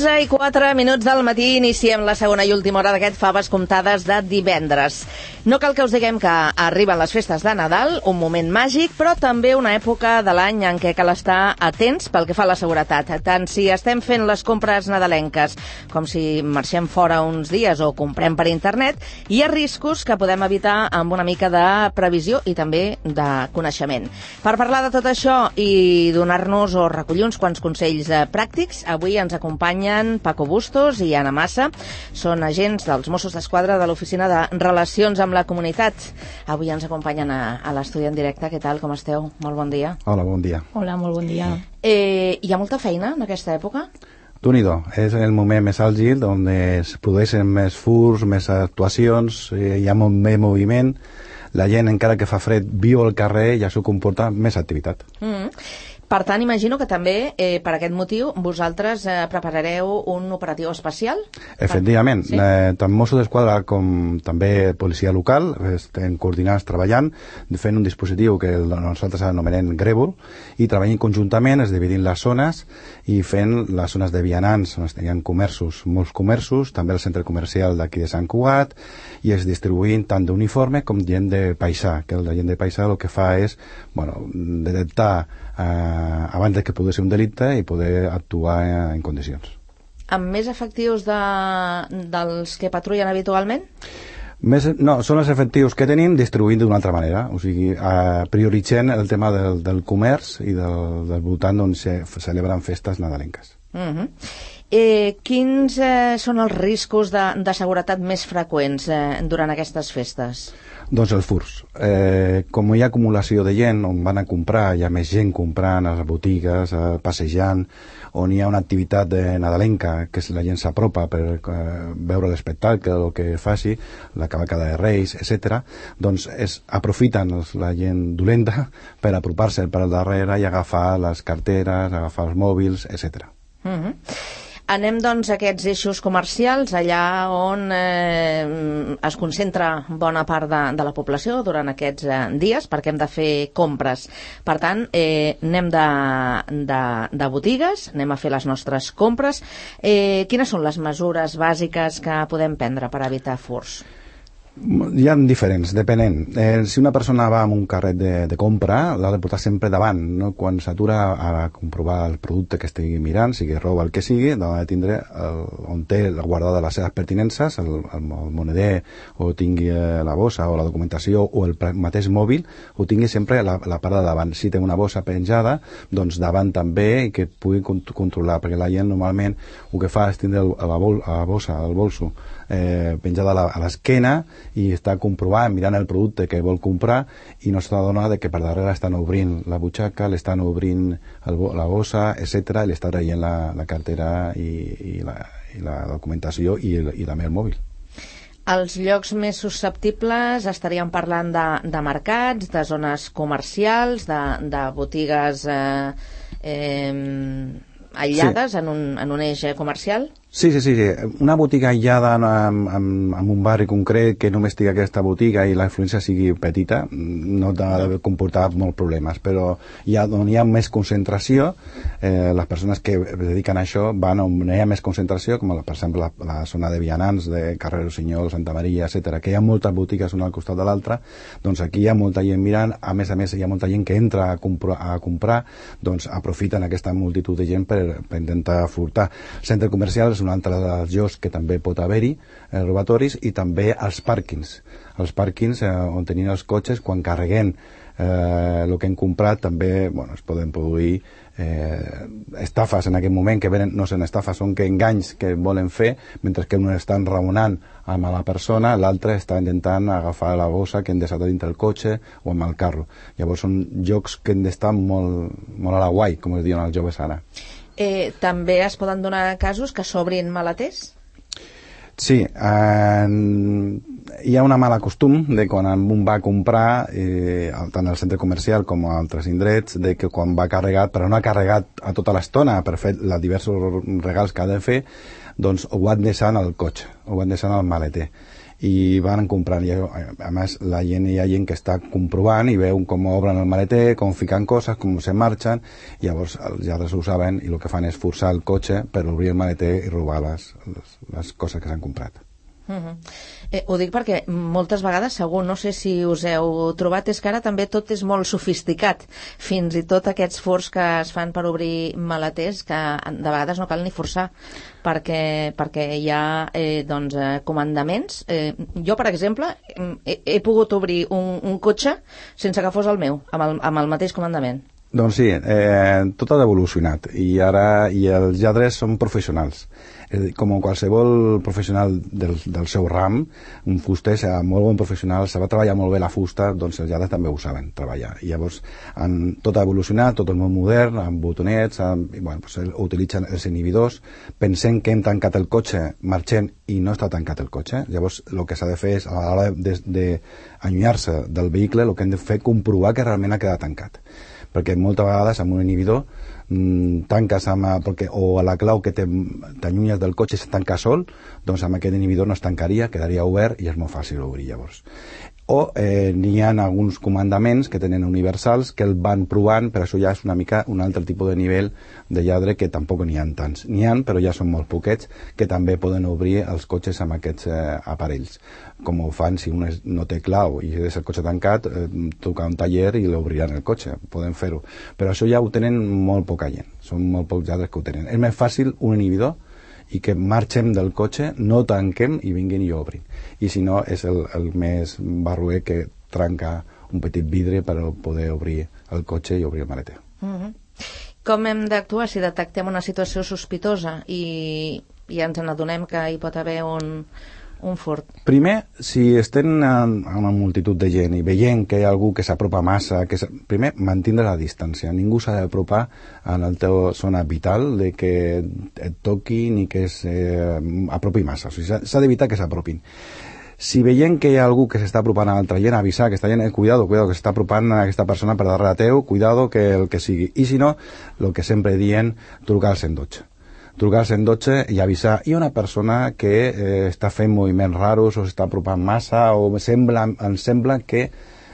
11:04 del matí, iniciem la segona i última hora d'aquest Faves Comptades de divendres. No cal que us diguem que arriben les festes de Nadal, un moment màgic, però també una època de l'any en què cal estar atents pel que fa a la seguretat. Tant si estem fent les compres nadalenques com si marxem fora uns dies o comprem per internet, hi ha riscos que podem evitar amb una mica de previsió i també de coneixement. Per parlar de tot això i donar-nos o recollir uns quants consells pràctics, avui ens acompanyen Paco Bustos i Anna Massa. Són agents dels Mossos d'Esquadra de l'Oficina de Relacions amb la Comunitat. Avui ens acompanyen a l'estudi en directe. Què tal, com esteu? Molt bon dia. Hola, bon dia. Hola, molt bon dia. Hi ha molta feina en aquesta època? Déu-n'hi-do, és el moment més àlgid on es produeixen més furs, més actuacions, hi ha molt més moviment, la gent encara que fa fred viu al carrer i això comporta més activitat. Per tant, imagino que també, per aquest motiu, vosaltres preparareu un operatiu especial? Efectivament. Sí? Tant Mossos d'Esquadra com també policia local estem coordinats treballant, fent un dispositiu que nosaltres anomenem Grèvol, i treballant conjuntament, es dividint les zones i fent les zones de vianants, on hi ha comerços, molts comerços, també el centre comercial d'aquí de Sant Cugat, i es distribuint tant d'uniforme com gent de paisà, que la gent de paisà el que fa és detectar abans que pugui ser un delicte i poder actuar en condicions. Amb més efectius dels que patrullen habitualment? No, són els efectius que tenim distribuint d'una altra manera, o sigui, prioritzant el tema del comerç i del voltant on se celebren festes nadalenques. Quins són els riscos de seguretat més freqüents durant aquestes festes? Doncs els furs. Com hi ha acumulació de gent on van a comprar, hi ha més gent comprant a les botigues, passejant, on hi ha una activitat nadalenca que la gent s'apropa per veure l'espectacle o el que faci, la cavalcada de Reis, etc. Doncs aprofiten la gent dolenta per apropar-se per al darrere i agafar les carteres, agafar els mòbils, etc. Anem, doncs, a aquests eixos comercials, allà on es concentra bona part de la població durant aquests dies, perquè hem de fer compres. Per tant, anem de botigues, anem a fer les nostres compres. Quines són les mesures bàsiques que podem prendre per evitar furs? Hi ha diferents, depenent. Si una persona va amb un carret de compra, l'ha de portar sempre davant, no? Quan s'atura a comprovar el producte que estigui mirant, sigui roba el que sigui, ha de tindre on té guardada les seves pertinences, el moneder, o tingui la bossa o la documentació o el mateix mòbil, ho tingui sempre a la part de davant. Si té una bossa penjada, doncs davant també, i que pugui controlar, perquè la gent normalment el que fa és tindre la bossa, el bolso, penjada a l'esquena i està comprovant, mirant el producte que vol comprar i no s'adona que per darrere estan obrint la butxaca, l'estan obrint la bossa, etc. i l'està traient la cartera i la documentació i el mòbil. Els llocs més susceptibles estaríem parlant de mercats, de zones comercials, de botigues aïllades en un eix comercial? Sí. Una botiga aïllada en un barri concret que només tingui aquesta botiga i la influència sigui petita no ha de comportar molts problemes, però on hi ha més concentració, les persones que es dediquen a això van on hi ha més concentració, com per exemple la zona de vianants de carrer Rossinyol, Santa Maria, etc., que hi ha moltes botigues una al costat de l'altra, doncs aquí hi ha molta gent mirant, a més hi ha molta gent que entra a comprar, doncs aprofiten aquesta multitud de gent per intentar furtar. Centre comercial és un altre dels llocs que també pot haver-hi robatoris, i també els pàrquings on tenien els cotxes, quan carreguem el que hem comprat també es poden produir estafes en aquest moment, que no són estafes, són enganys que volen fer, mentre que un està enraonant amb la persona, l'altre està intentant agafar la bossa que hem deixat dintre el cotxe o amb el carro. Llavors són llocs que hem d'estar molt a la guai, com es diuen els joves ara. També es poden donar casos que s'obrin maleters? Sí, hi ha una mala costum de quan un va a comprar, tant al centre comercial com a altres indrets, de que quan va carregat, però no ha carregat a tota l'estona per fer els diversos regals que ha de fer, doncs ho van deixant al cotxe, ho van deixant al maleter. i van comprant. I, a més, hi ha gent que està comprovant i veu com obren el maleter, com fiquen coses, com se marxen, i llavors els lladres ho saben i el que fan és forçar el cotxe per obrir el maleter i robar les coses que s'han comprat. Ho dic perquè moltes vegades, segur, no sé si us heu trobat, és que ara també tot és molt sofisticat, fins i tot aquests furs que es fan per obrir maleters, que de vegades no cal ni forçar, perquè hi ha comandaments. Jo, per exemple, he pogut obrir un cotxe sense que fos el meu, amb el mateix comandament. Doncs sí, tot ha evolucionat i ara els lladres són professionals. Com qualsevol professional del seu ram, un fuster, molt bon professional, se va treballar molt bé la fusta, doncs els lladres també ho saben treballar. I llavors tot ha evolucionat, tot és molt modern, amb botonets, utilitzen els inhibidors. Pensem que hem tancat el cotxe, marxem i no està tancat el cotxe. Llavors el que s'ha de fer és, a l'hora d'allunyar-se del vehicle, el que hem de fer és comprovar que realment ha quedat tancat. Perquè moltes vegades amb un inhibidor tanques o a la clau que t'allunyes del cotxe se tanca sol, doncs amb aquest inhibidor no es tancaria, quedaria obert i és molt fàcil obrir llavors. O n'hi ha alguns comandaments que tenen universals que el van provant, però això ja és una mica un altre tipus de nivell de lladre que tampoc n'hi ha tants. N'hi ha, però ja són molt poquets, que també poden obrir els cotxes amb aquests aparells. Com ho fan si un no té clau i és el cotxe tancat, trucar a un taller i l'obriran el cotxe, poden fer-ho. Però això ja ho tenen molt poca gent, són molt pocs lladres que ho tenen. És més fàcil un inhibidor i que marxem del cotxe, no tanquem i vinguin i obrin. I si no, és el més barroer que trenca un petit vidre per poder obrir el cotxe i obrir el maleter. Com hem d'actuar si detectem una situació sospitosa i ens n'adonem que hi pot haver un furt? Primer, si estem en una multitud de gent i veient que hi ha algú que s'apropa massa, primer, mantindre la distància. Ningú s'ha d'apropar a la teva zona vital de que et toqui ni que s'apropi massa. O sigui, s'ha d'evitar que s'apropin. Si veiem que hi ha algú que s'està apropant a l'altra gent, avisar que està gent, cuidado, que s'està apropant a aquesta persona per darrere teu, cuidado que el que sigui. I si no, el que sempre dient, trucar al 112. Trucar al 112 i avisar. Hi ha una persona que està fent moviments raros o s'està apropant massa o em sembla que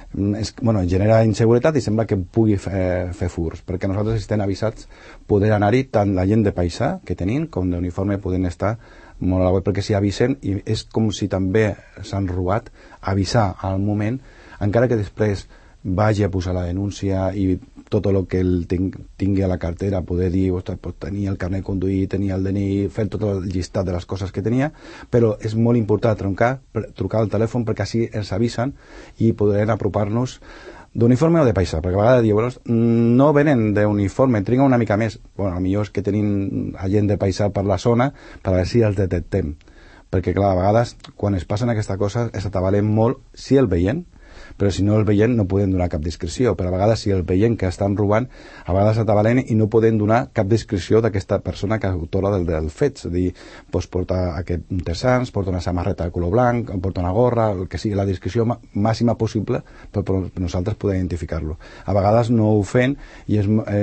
genera inseguretat i sembla que pugui fer furs, perquè nosaltres estem avisats poder anar-hi tant la gent de paisà que tenim com d'uniforme poden estar molt a la web, perquè si avisen i és com si també s'han robat, avisar al moment, encara que després vagi a posar la denúncia i tot el que el tingui a la cartera, poder dir, ostres, tenia el carnet de conduir, tenia el DNI, fer tot el llistat de les coses que tenia, però és molt important trucar al telèfon perquè així ens avisen i podrem apropar-nos d'uniforme o de paisà, perquè a vegades diuen, no venen d'uniforme, triguen una mica més. Bueno, millor és que tenim gent de paisà per la zona per a veure si els detectem, perquè clar, a vegades quan es passen aquestes coses es atabalen molt si el veient, però si no el veient no podem donar cap descripció, però a vegades si el veient que estan robant, a vegades atabalen i no podem donar cap descripció d'aquesta persona que és autora del fet, és a dir, porta un tersans, porta una samarreta de color blanc, porta una gorra, el que sigui, la descripció màxima possible per nosaltres poder identificar-lo. A vegades no ho fem i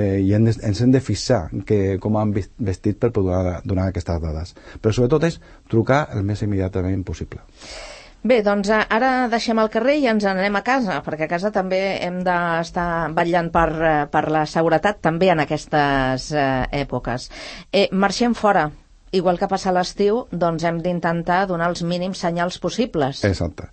ens hem de fixar com han vestit per poder donar aquestes dades, però sobretot és trucar el més immediatament possible. Bé, doncs ara deixem el carrer i ens anem a casa, perquè a casa també hem d'estar vetllant per la seguretat també en aquestes èpoques. Marxem fora. Igual que passa l'estiu, doncs hem d'intentar donar els mínims senyals possibles. Exacte.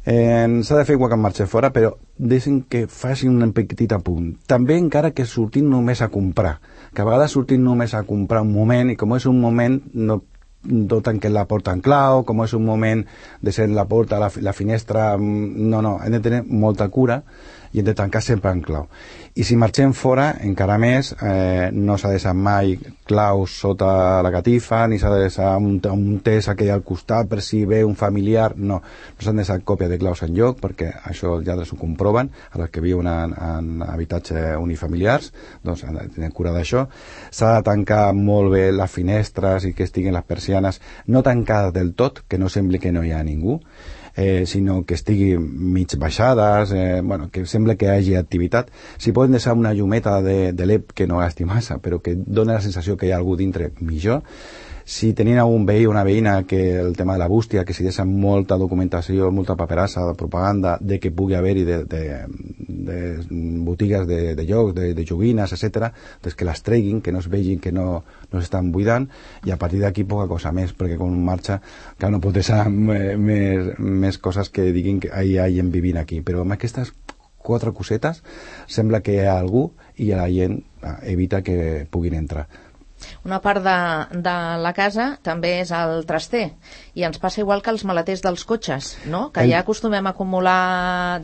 S'ha de fer igual que marxem fora, però deixin que faci un petit apunt. També encara que sortim només a comprar, que a vegades sortim només a comprar un moment i com és un moment no tanquem la porta en clau, com és un moment de ser la porta, la finestra, no, hem de tenir molta cura i hem de tancar sempre en clau. I si marxem fora, encara més, no s'ha de deixar mai claus sota la catifa, ni s'ha de deixar un test aquí al costat per si ve un familiar, no s'han de deixar còpia de claus enlloc, perquè això els lladres ho comproven, a les que viuen en habitatges unifamiliars, doncs han de tenir cura d'això. S'ha de tancar molt bé les finestres i que estiguin les persianes no tancades del tot, que no sembli que no hi ha ningú, sinó que estigui mig baixades, que sembla que hi hagi activitat. Si poden deixar una llumeta de LED que no gasti massa, però que dona la sensació que hi ha algú dintre, millor. Si tenien algun veí o una veïna que el tema de la bústia, que si deixa molta documentació, molta paperassa de propaganda, de que pugui haver-hi de botigues de jocs, de joguines, etc., doncs que les treguin, que no es vegin que no s'estan buidant, i a partir d'aquí poca cosa més, perquè quan marxa que no pot deixar més coses que diguin que hi ha gent vivint aquí. Però amb aquestes 4 cosetes sembla que hi ha algú i la gent evita que puguin entrar. Una part de la casa també és el traster, i ens passa igual que els maleters dels cotxes, no? Que ja acostumem a acumular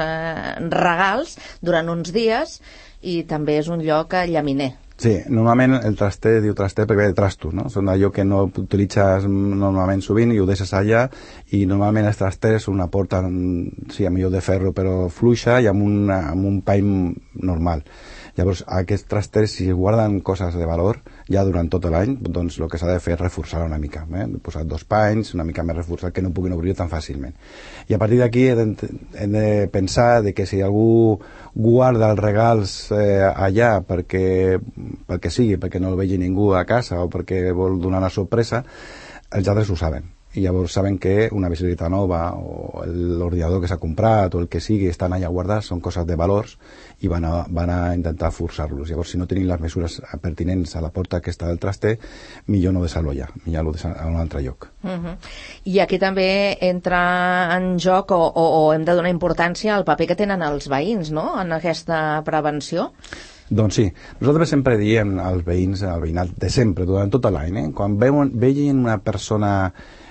regals durant uns dies, i també és un lloc llaminer. Sí, normalment el traster diu traster perquè ve de trasto, no? Són allò que no utilitzes normalment sovint i ho deixes allà, i normalment els trasters una porta, sí, a millor de ferro però fluixa i amb un pany normal. Llavors, aquests trasters, si guarden coses de valor ja durant tot l'any, doncs el que s'ha de fer és reforçar una mica, posar 2 panys, una mica més reforçat, que no puguin obrir tan fàcilment. I a partir d'aquí hem de pensar de que si algú guarda els regals allà perquè sigui, perquè no el vegi ningú a casa o perquè vol donar una sorpresa, els altres ho saben. I llavors saben que una bicicleta nova o l'ordinador que s'ha comprat o el que sigui estan allà guardats, són coses de valors, i van a intentar forçar-los. Llavors, si no tenim les mesures pertinents a la porta aquesta del traster, millor no deixar-lo allà, millor deixar a un altre lloc. I aquí també entra en joc o hem de donar importància al paper que tenen els veïns, no?, en aquesta prevenció. Doncs sí, nosaltres sempre diem als veïns, al veïnat de sempre, durant tot l'any, quan vegin una persona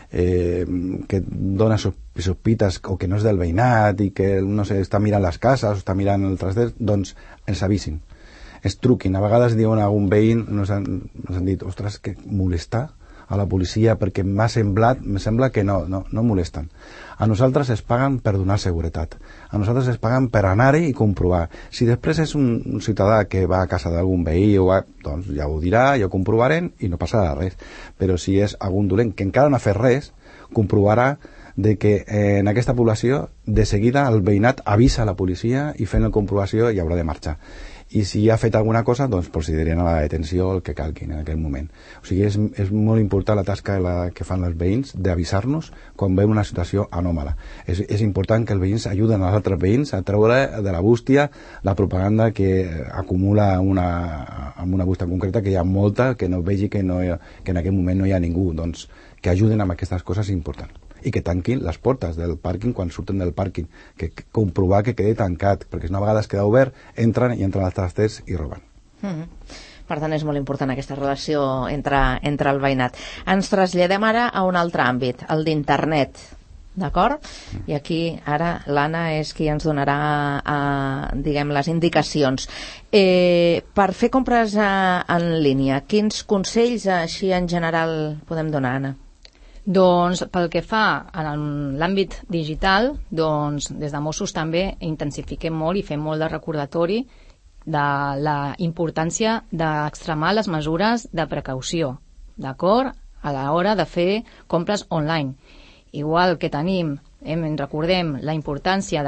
que dona sospites o que no és del veïnat i que no sé, està mirant les cases o està mirant el traster, doncs ens avisin, es truquin. A vegades diuen a algun veïn, nos han dit, ostres, que molestar a la policia perquè me sembla que no molesten. A nosaltres es paguen per donar seguretat, a nosaltres es paguen per anar-hi i comprovar. Si després és un ciutadà que va a casa d'algun veí doncs ja ho dirà, ja ho comprovarem i no passarà res. Però si és algun dolent que encara no ha fet res, comprovarà de que en aquesta població de seguida el veïnat avisa a la policia i fent la comprovació i haurà de marxar. I si ha fet alguna cosa, doncs procediran a la detenció el que calgui en aquell moment. O sigui, és molt important la tasca que fan els veïns d'avisar-nos quan veuen una situació anòmala. És important que els veïns ajuden als altres veïns a treure de la bústia la propaganda que acumula amb una bústia concreta, que hi ha molta, que no vegi que en aquell moment no hi ha ningú. Doncs que ajuden amb aquestes coses és important. I que tanquin les portes del pàrquing quan surten del pàrquing, que comprovar que quedi tancat, perquè si no a vegades queda obert, entren als trasters i roben. Per tant, és molt important aquesta relació entre el veïnat. Ens traslladem ara a un altre àmbit, el d'internet, d'acord? I aquí ara l'Anna és qui ens donarà diguem, les indicacions. Per fer compres en línia, quins consells així en general podem donar, Anna? Doncs pel que fa a l'àmbit digital, doncs des de Mossos també intensifiquem molt i fem molt de recordatori de la importància d'extremar les mesures de precaució, d'acord? A l'hora de fer compres online. Igual que recordem la importància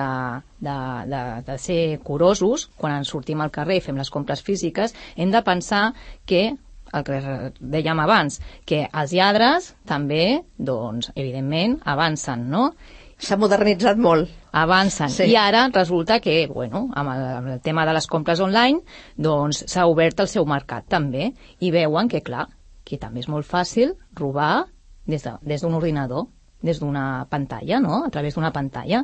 de ser curosos quan ens sortim al carrer i fem les compres físiques, hem de pensar que el que dèiem abans, que els lladres també, doncs, evidentment, avancen, no? S'ha modernitzat molt. Avancen. Sí. I ara resulta que, amb el tema de les compres online, doncs s'ha obert el seu mercat també, i veuen que, clar, que també és molt fàcil robar des d'un ordinador, des d'una pantalla, no? A través d'una pantalla.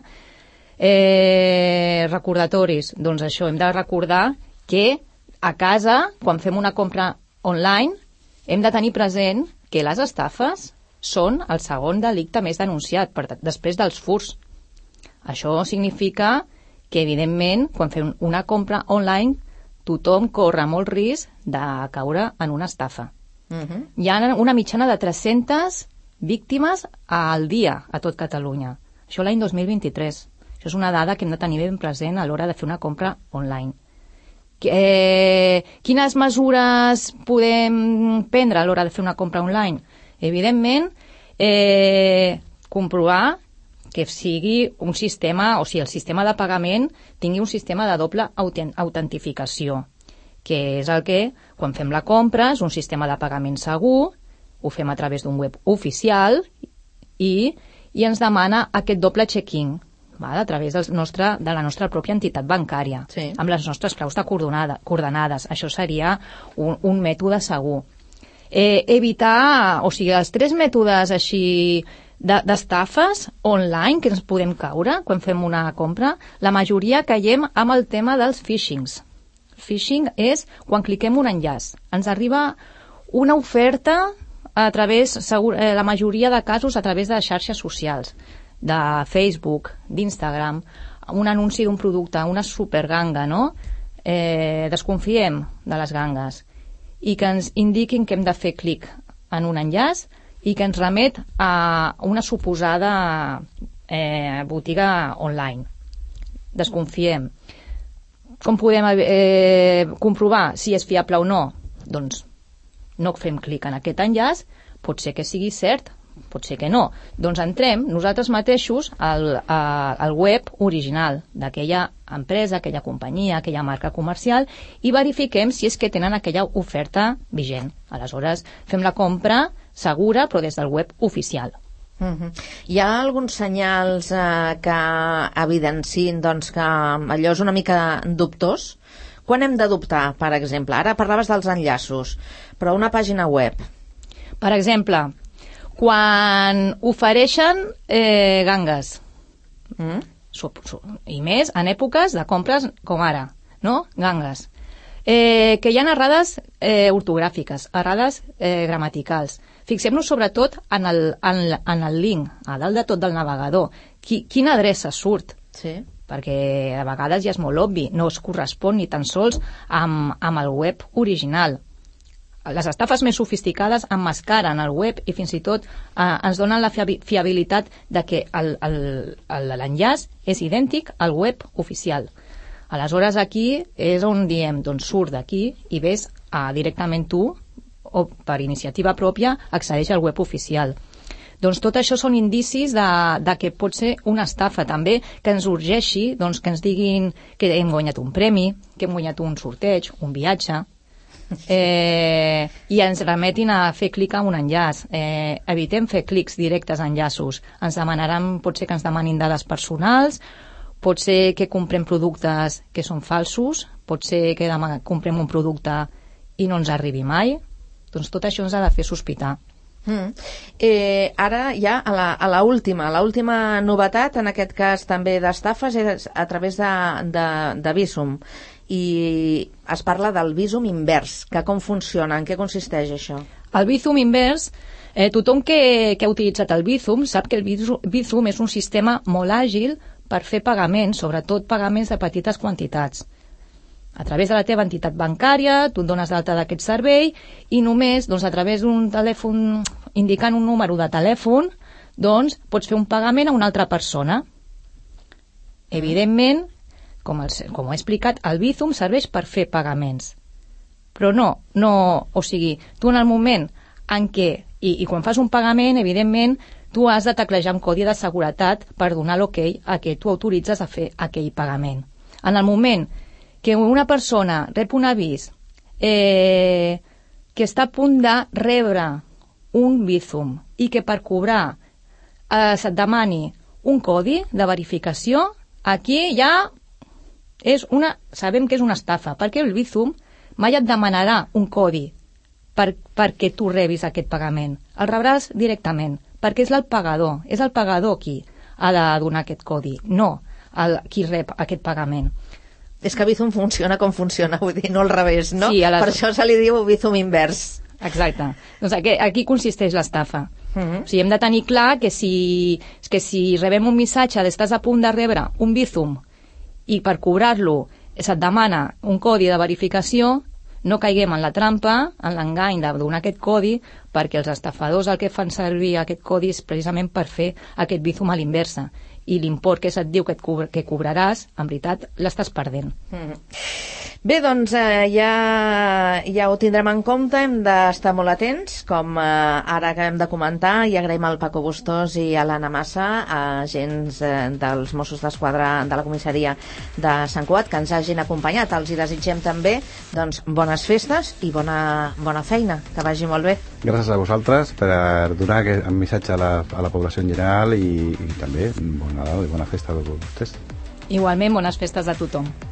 Recordatoris. Doncs això, hem de recordar que a casa, quan fem una compra online, hem de tenir present que les estafes són el segon delicte més denunciat després dels furts. Això significa que, evidentment, quan fem una compra online, tothom corre molt risc de caure en una estafa. Hi ha una mitjana de 300 víctimes al dia a tot Catalunya. Això l'any 2023. Això és una dada que hem de tenir ben present a l'hora de fer una compra online. Quines mesures podem prendre a l'hora de fer una compra online? Evidentment, comprovar que sigui un sistema, o sigui, el sistema de pagament tingui un sistema de doble autentificació, que és el que, quan fem la compra, és un sistema de pagament segur, ho fem a través d'un web oficial i ens demana aquest doble check-in, a través de la nostra pròpia entitat bancària, amb les nostres claus de coordenades. Això seria un mètode segur. Evitar, o sigui, els 3 mètodes així d'estafes online que ens podem caure quan fem una compra, la majoria caiem amb el tema dels phishings. Phishing és quan cliquem un enllaç. Ens arriba una oferta a través, la majoria de casos, a través de xarxes socials, de Facebook, d'Instagram, un anunci d'un producte, una superganga, no? Desconfiem de les gangues i que ens indiquin que hem de fer clic en un enllaç i que ens remet a una suposada botiga online. Desconfiem. Com podem comprovar si és fiable o no? Doncs no fem clic en aquest enllaç, pot ser que sigui cert, pot ser que no. Doncs entrem nosaltres mateixos al web original d'aquella empresa, aquella companyia, aquella marca comercial i verifiquem si és que tenen aquella oferta vigent. Aleshores, fem la compra segura, però des del web oficial. Hi ha alguns senyals que evidencien doncs, que allò és una mica dubtós? Quan hem de dubtar, per exemple? Ara parlaves dels enllaços, però una pàgina web. Per exemple, quan ofereixen gangues, i més en èpoques de compres com ara, no? Gangues. Que hi ha errades ortogràfiques, errades gramaticals. Fixem-nos sobretot en el link, a dalt de tot del navegador. Quina adreça surt? Sí. Perquè a vegades ja és molt obvi, no es correspon ni tan sols amb el web original. Les estafes més sofisticades emmascaren el web i fins i tot ens donen la fiabilitat de que l'enllaç és idèntic al web oficial. Aleshores aquí és on diem, doncs surt d'aquí i ves directament tu o per iniciativa pròpia accedeix al web oficial. Doncs tot això són indicis de que pot ser una estafa també, que ens urgeixi, doncs que ens diguin que hem guanyat un premi, que hem guanyat un sorteig, un viatge, i ens remetin a fer clic a un enllaç. Evitem fer clics directes a enllaços. Ens demanaran, pot ser que ens demanin dades personals, pot ser que comprem productes que són falsos, pot ser que comprem un producte i no ens arribi mai. Doncs tot això ens ha de fer sospitar. Ara ja a l'última novetat, en aquest cas també d'estafes, és a través de Bizum, i es parla del Bizum invers, que com funciona, en què consisteix això? El Bizum invers, tothom que ha utilitzat el Bizum sap que el Bizum és un sistema molt àgil per fer pagaments, sobretot pagaments de petites quantitats. A través de la teva entitat bancària, tu et dones d'alta d'aquest servei i només, doncs, a través d'un telèfon, indicant un número de telèfon, doncs, pots fer un pagament a una altra persona. Evidentment, com he explicat, el Bizum serveix per fer pagaments. Però o sigui, tu en el moment en què, i quan fas un pagament, evidentment, tu has de teclejar un codi de seguretat per donar l'ok a que tu autoritzes a fer aquell pagament. En el moment que una persona rep un avís que està a punt de rebre un Bizum i que per cobrar se't demani un codi de verificació, aquí ja sabem que és una estafa, perquè el Bizum mai et demanarà un codi perquè tu rebis aquest pagament. El rebràs directament, perquè és el pagador qui ha de donar aquest codi, no qui rep aquest pagament. És que Bizum funciona com funciona, vull dir, no al revés, no? Sí, per això se li diu Bizum invers. Exacte. Doncs aquí consisteix l'estafa. O sigui, hem de tenir clar que si rebem un missatge d'estàs a punt de rebre un Bizum i per cobrar-lo se't demana un codi de verificació, no caiguem en la trampa, en l'engany de donar aquest codi, perquè els estafadors el que fan servir aquest codi és precisament per fer aquest Bizum a l'inversa. I l'import que se't diu que cobraràs, en veritat, l'estàs perdent. Bé, doncs ja ho tindrem en compte, hem d'estar molt atents, com ara acabem de comentar, i agraïm al Paco Bustós i a l'Anna Massa, agents dels Mossos d'Esquadra de la comissaria de Sant Cugat, que ens hagin acompanyat. Els hi desitgem també doncs, bones festes i bona feina, que vagi molt bé. Gràcies a vosaltres per donar aquest missatge a la població en general i també bon Nadal i bona festa a tots vostès. Igualment, bones festes a tothom.